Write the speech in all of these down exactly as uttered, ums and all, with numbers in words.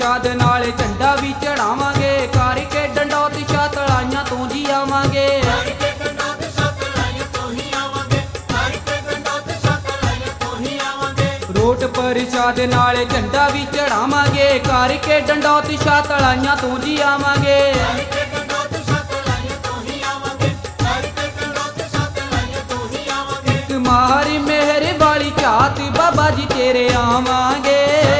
ਪ੍ਰਸ਼ਾਦ ਨਾਲ ਝੰਡਾ ਵੀ ਚੜਾਵਾਂਗੇ, ਕਰਕੇ ਡੰਡੌਤ ਛਾਤਲਾਈਆਂ ਤੋਂ ਜੀ ਆਵਾਂਗੇ। ਰੋਟ ਪ੍ਰਸ਼ਾਦ ਨਾਲ ਝੰਡਾ ਵੀ ਚੜਾਵਾਂਗੇ, ਕਰਕੇ ਡੰਡੌਤ ਛਾਤਲਾਈਆਂ ਤੋਂ ਜੀ ਆਵਾਂਗੇ। ਇੱਕ ਮਾਰੀ ਮਿਹਰ ਵਾਲੀ ਝਾਤ ਬਾਬਾ ਜੀ ਤੇਰੇ ਆਵਾਂਗੇ।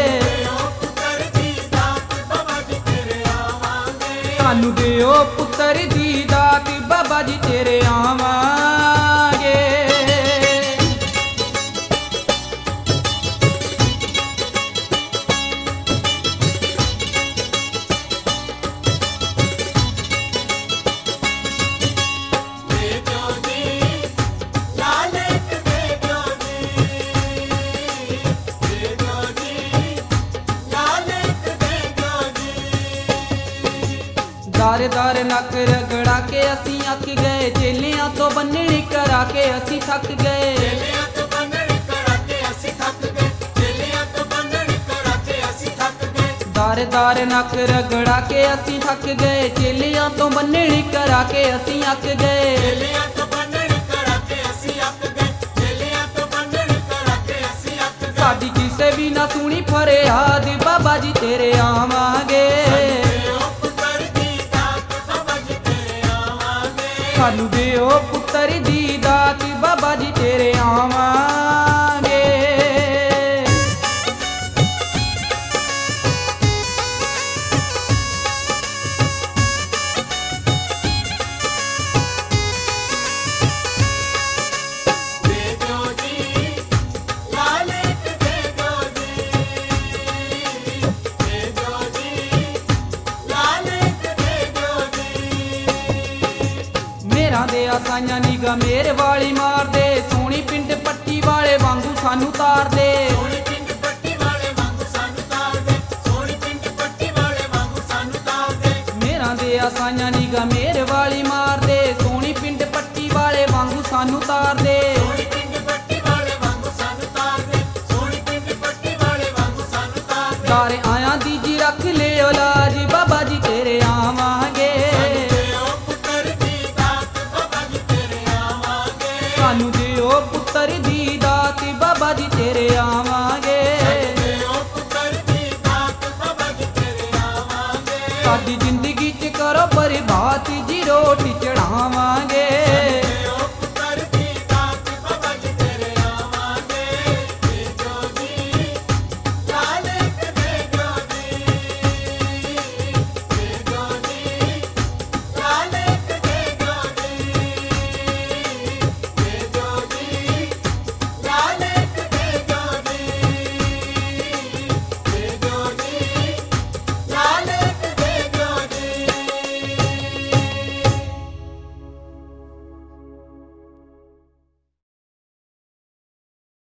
ਸਾਨੂੰ ਦਿਓ ਪੁੱਤਰ ਦੀ ਦਾਤ ਬਾਬਾ ਜੀ ਤੇਰੇ ਆਵਾਂਗੇ। ਦਾਰ ਦਾਰ ਨੱਕ ਰਗੜਾ ਕੇ ਅਸੀਂ ਅੱਕ ਗਏ, ਚੇਲਿਆਂ ਤੋਂ ਬੰਨਣੀ ਕਰਾ ਕੇ ਅਸੀਂ ਥੱਕ ਗਏ। ਦਾਰ ਦਾਰ ਨੱਕ ਰਗੜਾ ਕੇ ਅਸੀਂ ਥੱਕ ਗਏ, ਚੇਲਿਆਂ ਤੋਂ ਬੰਨਣੀ ਕਰਾ ਕੇ ਅਸੀਂ ਅੱਕ ਗਏ। ਸਾਡੀ ਕਿਸੇ ਵੀ ਨਾ ਸੁਣੀ ਫਰਿਆਦ ਬਾਬਾ ਜੀ ਤੇਰੇ ਆਵਾਂਗੇ। ਸਾਨੂੰ ਦਿਓ ਪੁੱਤਰ ਦੀ ਦਾਤ ਬਾਬਾ ਜੀ ਤੇਰੇ ਆਵਾਂਗੇ। ਮੇਰਾਂ ਦੇ ਆਸਾਈਆਂ ਨਿਗਾ ਮੇਰ ਵਾਲੀ ਮਾਰਦੇ, ਸੋਹਣੀ ਪਿੰਡ ਪੱਟੀ ਵਾਲੇ ਵਾਂਗੂ ਸਾਨੂੰ ਤਾਰਦੇ। ਮੇਰਾਂ ਦੇ ਆਸਾਈਆਂ ਨਿਗਾ ਮੇਰ ਵਾਲੀ ਮਾਰਦੇ, ਸੋਹਣੀ ਪਿੰਡ ਪੱਟੀ ਵਾਲੇ ਵਾਂਗੂ ਸਾਨੂੰ ਤਾਰਦੇ। ਸਾਰੇ ਆਇਆਂ ਦੀ ਜੀ ਰੱਖ ਲਿਓ ਲਾਜ ਬਾਬਾ ਜੀ ਤੇਰੇ ਆਵਾਂਗੇ। ਸਾਨੂੰ ਦਿਓ ਪੁੱਤਰ ਦੀ ਦਾਤ ਬਾਬਾ ਜੀ ਤੇਰੇ ਆਵਾਂਗੇ। ਸਾਡੀ ਜ਼ਿੰਦਗੀ